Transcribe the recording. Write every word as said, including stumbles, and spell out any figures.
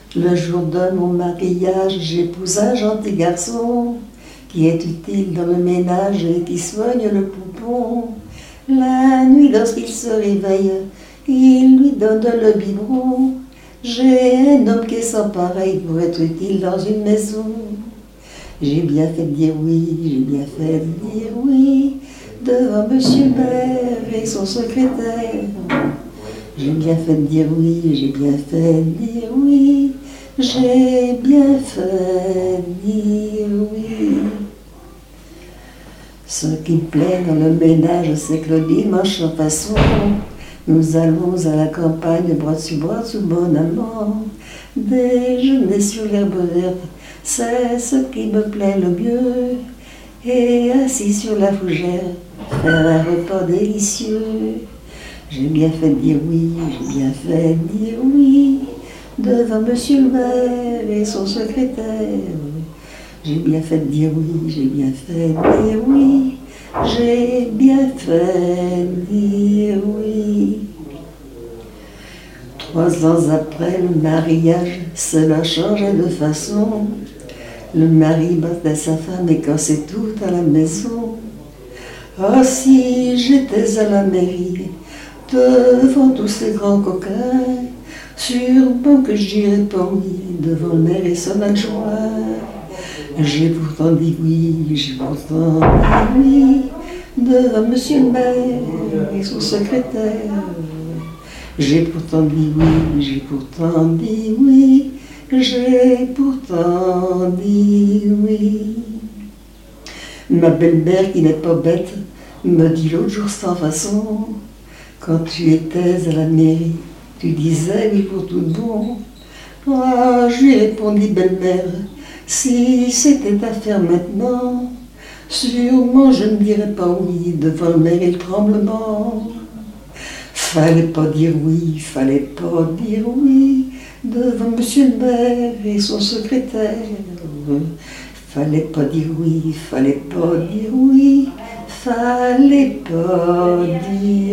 Le jour de mon mariage, j'épouse un gentil garçon qui est utile dans le ménage et qui soigne le poupon. La nuit, lorsqu'il se réveille, il lui donne le biberon. J'ai un homme qui est sans pareil pour être utile dans une maison. J'ai bien fait de dire oui, j'ai bien fait de dire oui, devant monsieur le maire et son secrétaire. J'ai bien fait de dire oui, j'ai bien fait de dire oui, j'ai bien fait de dire oui. Ce qui me plaît dans le ménage, c'est que le dimanche en façon, nous allons à la campagne, bras dessus bras sous bon amant. Déjeuner sur l'herbe verte, c'est ce qui me plaît le mieux. Et assis sur la fougère, faire un repas délicieux. J'ai bien fait de dire oui, j'ai bien fait de dire oui, devant monsieur le maire et son secrétaire. J'ai bien fait de dire oui, j'ai bien fait de dire oui, j'ai bien fait de dire oui. Trois ans après le mariage, cela changeait de façon. Le mari battait sa femme et cassait tout à la maison. Ah, si j'étais à la mairie, devant tous ces grands coquins, sûrement que je dirais pas oui, devant le maire et son adjoint. J'ai pourtant dit oui, j'ai pourtant dit oui, devant monsieur le maire et son secrétaire. J'ai pourtant dit oui, j'ai pourtant dit oui, j'ai pourtant dit oui. Ma belle-mère, qui n'est pas bête, me dit l'autre jour sans façon, quand tu étais à la mairie, tu disais oui pour tout bon. Ah, je lui ai répondu, belle-mère, si c'était à faire maintenant, sûrement je ne dirais pas oui devant le maire et le tremblement. Fallait pas dire oui, fallait pas dire oui devant monsieur le maire et son secrétaire. Fallait pas dire oui, fallait pas dire oui, fallait pas dire